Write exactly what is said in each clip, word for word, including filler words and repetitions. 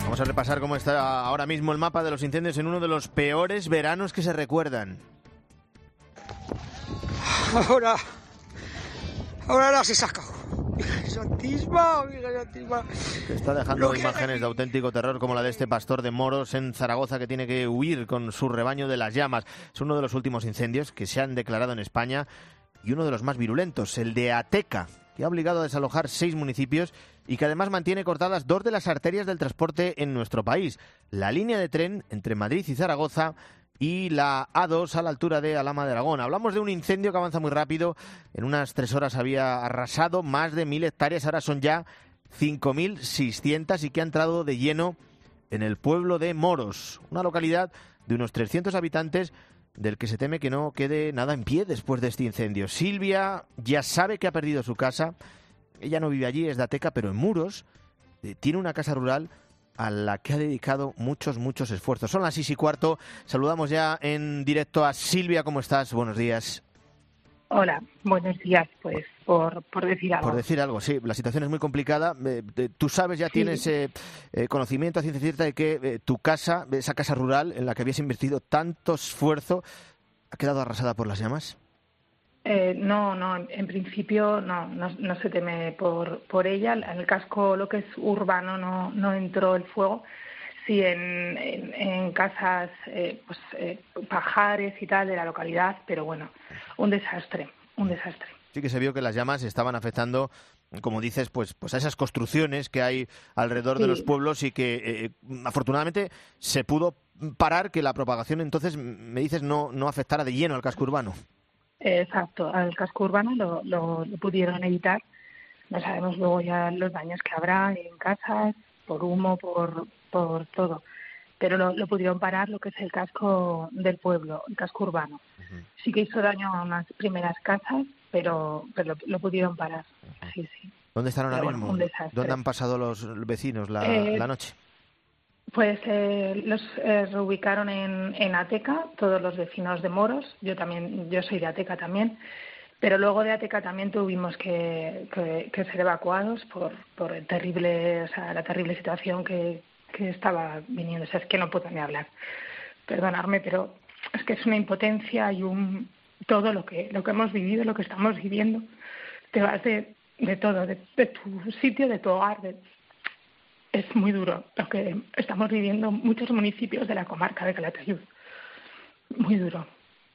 Vamos a repasar cómo está ahora mismo el mapa de los incendios en uno de los peores veranos que se recuerdan. Ahora, ahora las he sacado. Santísima, santísima. Está dejando imágenes de auténtico terror como la de este pastor de moros en Zaragoza que tiene que huir con su rebaño de las llamas. Es uno de los últimos incendios que se han declarado en España y uno de los más virulentos, el de Ateca, que ha obligado a desalojar seis municipios y que además mantiene cortadas dos de las arterias del transporte en nuestro país. La línea de tren entre Madrid y Zaragoza y la A dos a la altura de Alhama de Aragón. Hablamos de un incendio que avanza muy rápido. En unas tres horas había arrasado más de mil hectáreas, ahora son ya cinco mil seiscientas y que ha entrado de lleno en el pueblo de Moros, una localidad de unos trescientos habitantes del que se teme que no quede nada en pie después de este incendio. Silvia ya sabe que ha perdido su casa. Ella no vive allí, es de Ateca, pero en Muros eh, tiene una casa rural a la que ha dedicado muchos, muchos esfuerzos. Son las seis y cuarto. Saludamos ya en directo a Silvia. ¿Cómo estás? Buenos días. Hola, buenos días. Pues por, por decir algo. Por decir algo, sí. La situación es muy complicada. Eh, eh, tú sabes, ya sí. tienes eh, eh, conocimiento a ciencia cierta de que eh, tu casa, esa casa rural en la que habías invertido tanto esfuerzo, ha quedado arrasada por las llamas. Eh, no, no, en, en principio no, no, no se teme por, por ella. En el casco, lo que es urbano, no, no entró el fuego. Sí, en, en, en casas, eh, pues eh, pajares y tal de la localidad, pero bueno, un desastre, un desastre. Sí que se vio que las llamas estaban afectando, como dices, pues, pues a esas construcciones que hay alrededor sí. de los pueblos y que eh, afortunadamente se pudo parar que la propagación entonces, me dices, no, no afectara de lleno al casco urbano. Exacto, al casco urbano lo, lo, lo pudieron evitar. No sabemos luego ya los daños que habrá en casas, por humo, por, por todo. Pero lo, lo pudieron parar lo que es el casco del pueblo, el casco urbano. Uh-huh. Sí que hizo daño a unas primeras casas, pero, pero lo, lo pudieron parar. Uh-huh. Sí, sí. ¿Dónde están ahora pero mismo? Bueno, ¿dónde han pasado los vecinos la, eh, la noche? Pues eh, los eh, reubicaron en, en Ateca, todos los vecinos de Moros. Yo también, yo soy de Ateca también, pero luego de Ateca también tuvimos que, que, que ser evacuados por, por el terrible, o sea, la terrible situación que, que estaba viniendo. O sea, es que no puedo ni hablar. Perdonadme, pero es que es una impotencia y un todo lo que lo que hemos vivido, lo que estamos viviendo. Te vas de, de todo, de, de tu sitio, de tu hogar, de Es muy duro lo que estamos viviendo en muchos municipios de la comarca de Calatayud. Muy duro.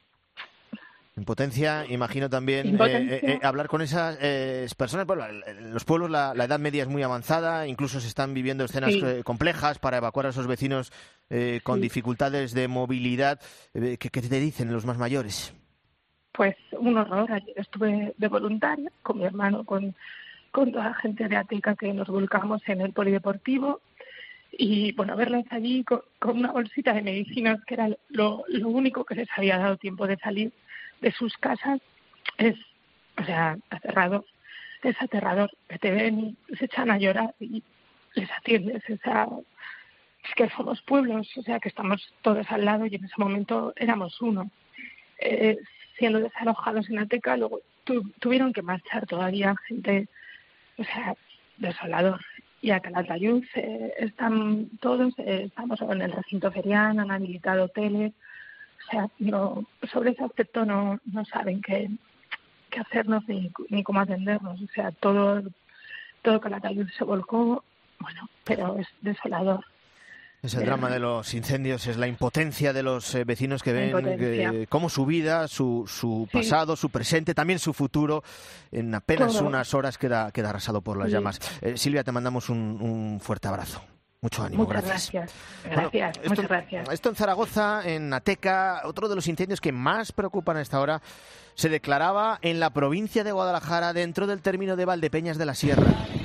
Impotencia, imagino también Impotencia. Eh, eh, hablar con esas eh, personas. Bueno, en los pueblos la, la edad media es muy avanzada, incluso se están viviendo escenas sí. eh, complejas para evacuar a esos vecinos eh, con sí. dificultades de movilidad. Eh, ¿qué, ¿Qué te dicen los más mayores? Pues un horror. Ayer estuve de voluntaria con mi hermano, con... con toda la gente de Ateca que nos volcamos en el polideportivo y, bueno, verlas allí con, con una bolsita de medicinas, que era lo, lo único que les había dado tiempo de salir de sus casas, es, o sea, aterrador, es aterrador, que te ven y se echan a llorar y les atiendes, o sea, es que somos pueblos, o sea, que estamos todos al lado y en ese momento éramos uno. Eh, siendo desalojados en Ateca, luego tu, tuvieron que marchar todavía gente. O sea, desolador. Y a Calatayud eh, están todos, eh, estamos en el recinto feriano, han habilitado hoteles. O sea, no, sobre ese aspecto no, no saben qué, qué hacernos ni, ni cómo atendernos. O sea, todo, todo Calatayud se volcó, bueno, pero es desolador. Es el drama de los incendios, es la impotencia de los eh, vecinos que ven que, cómo su vida, su, su sí. pasado, su presente, también su futuro, en apenas Todo. unas horas queda, queda arrasado por las sí. llamas. Eh, Silvia, te mandamos un, un fuerte abrazo. Mucho ánimo, muchas gracias. Gracias, gracias, bueno, esto, muchas gracias. Esto en Zaragoza, en Ateca, otro de los incendios que más preocupan a esta hora, se declaraba en la provincia de Guadalajara, dentro del término de Valdepeñas de la Sierra.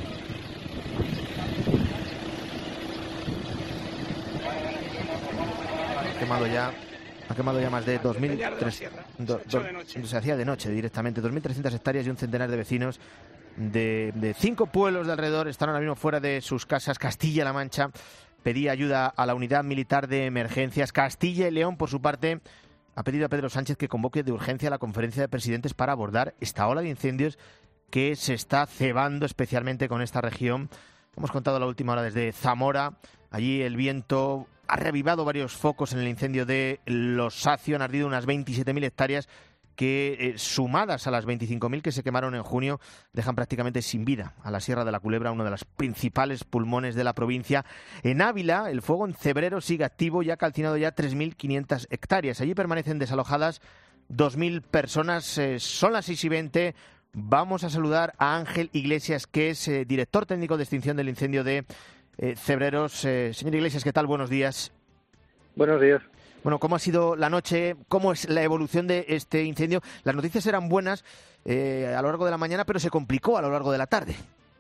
quemado ya ha quemado ya más de dos mil trescientas, se hacía de noche directamente, dos mil trescientas hectáreas y un centenar de vecinos de, de cinco pueblos de alrededor están ahora mismo fuera de sus casas. Castilla-La Mancha pedía ayuda a la unidad militar de emergencias. Castilla y León, por su parte, ha pedido a Pedro Sánchez que convoque de urgencia a la conferencia de presidentes para abordar esta ola de incendios que se está cebando especialmente con esta región. Hemos contado la última hora desde Zamora. Allí el viento ha reavivado varios focos en el incendio de Los Sacio. Han ardido unas veintisiete mil hectáreas que, eh, sumadas a las veinticinco mil que se quemaron en junio, dejan prácticamente sin vida a la Sierra de la Culebra, uno de los principales pulmones de la provincia. En Ávila, el fuego en Cebreros sigue activo y ha calcinado ya tres mil quinientas hectáreas. Allí permanecen desalojadas dos mil personas. Eh, son las seis y veinte. Vamos a saludar a Ángel Iglesias, que es eh, director técnico de extinción del incendio de eh, Cebreros. Eh, señor Iglesias, ¿qué tal? Buenos días. Buenos días. Bueno, ¿cómo ha sido la noche? ¿Cómo es la evolución de este incendio? Las noticias eran buenas eh, a lo largo de la mañana, pero se complicó a lo largo de la tarde.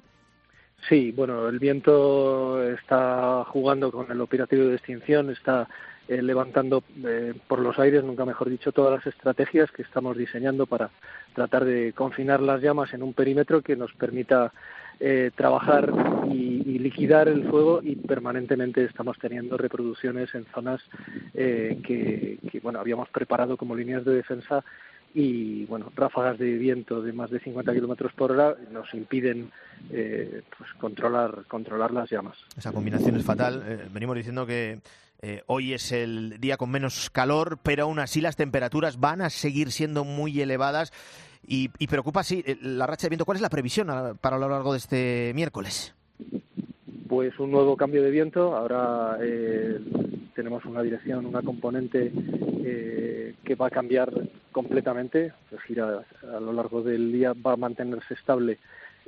Sí, bueno, el viento está jugando con el operativo de extinción, está eh, levantando eh, por los aires, nunca mejor dicho, todas las estrategias que estamos diseñando para tratar de confinar las llamas en un perímetro que nos permita eh, trabajar y, y liquidar el fuego, y permanentemente estamos teniendo reproducciones en zonas eh, que, que bueno habíamos preparado como líneas de defensa, y bueno, ráfagas de viento de más de cincuenta kilómetros por hora nos impiden eh, pues controlar controlar las llamas. Esa combinación es fatal. Eh, venimos diciendo que eh, hoy es el día con menos calor, pero aún así las temperaturas van a seguir siendo muy elevadas y, y preocupa sí la racha de viento. ¿Cuál es la previsión a, para lo largo de este miércoles? Pues un nuevo cambio de viento. Ahora eh, tenemos una dirección, una componente eh, que va a cambiar completamente, pues gira a lo largo del día, va a mantenerse estable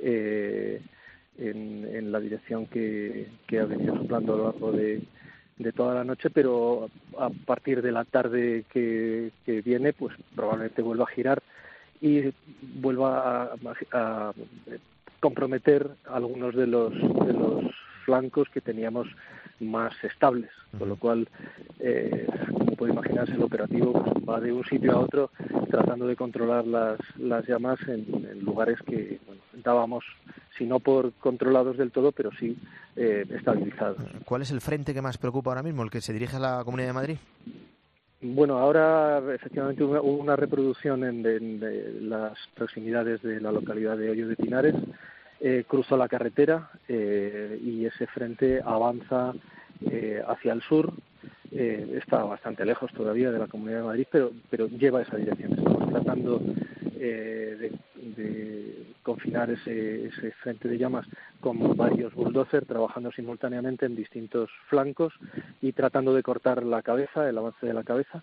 eh, en, en la dirección que, que ha venido soplando a lo largo de, de toda la noche, pero a partir de la tarde que, que viene, pues probablemente vuelva a girar y vuelva a, a, a comprometer algunos de los de los flancos que teníamos más estables, con lo cual, eh, como puede imaginarse, el operativo pues, va de un sitio a otro tratando de controlar las, las llamas en, en lugares que bueno, dábamos, si no por controlados del todo, pero sí eh, estabilizados. ¿Cuál es el frente que más preocupa ahora mismo, el que se dirige a la Comunidad de Madrid? Bueno, ahora efectivamente hubo una reproducción en, en, en las proximidades de la localidad de Hoyo de Pinares. Eh, cruzó la carretera eh, y ese frente avanza eh, hacia el sur. Eh, está bastante lejos todavía de la Comunidad de Madrid, pero, pero lleva esa dirección. Estamos tratando eh, de, de confinar ese, ese frente de llamas con varios bulldozers trabajando simultáneamente en distintos flancos y tratando de cortar la cabeza, el avance de la cabeza.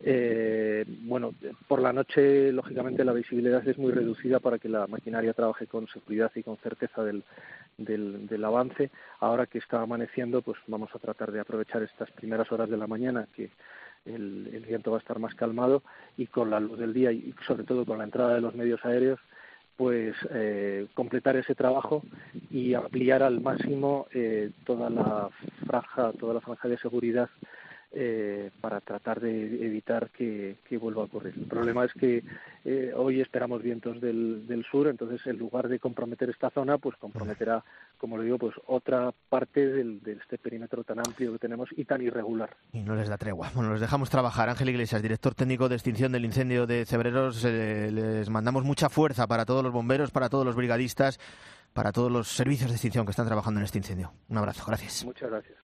Eh, bueno, por la noche, lógicamente, la visibilidad es muy reducida para que la maquinaria trabaje con seguridad y con certeza del, del, del avance. Ahora que está amaneciendo, pues vamos a tratar de aprovechar estas primeras horas de la mañana, que el, el viento va a estar más calmado, y con la luz del día y sobre todo con la entrada de los medios aéreos, pues eh, completar ese trabajo y ampliar al máximo eh, toda la franja, toda la franja de seguridad Eh, para tratar de evitar que, que vuelva a ocurrir. El problema es que eh, hoy esperamos vientos del, del sur, entonces en lugar de comprometer esta zona, pues comprometerá, como le digo, pues otra parte del, de este perímetro tan amplio que tenemos y tan irregular. Y no les da tregua. Bueno, los dejamos trabajar. Ángel Iglesias, director técnico de extinción del incendio de Cebreros, eh, les mandamos mucha fuerza para todos los bomberos, para todos los brigadistas, para todos los servicios de extinción que están trabajando en este incendio. Un abrazo, gracias. Muchas gracias.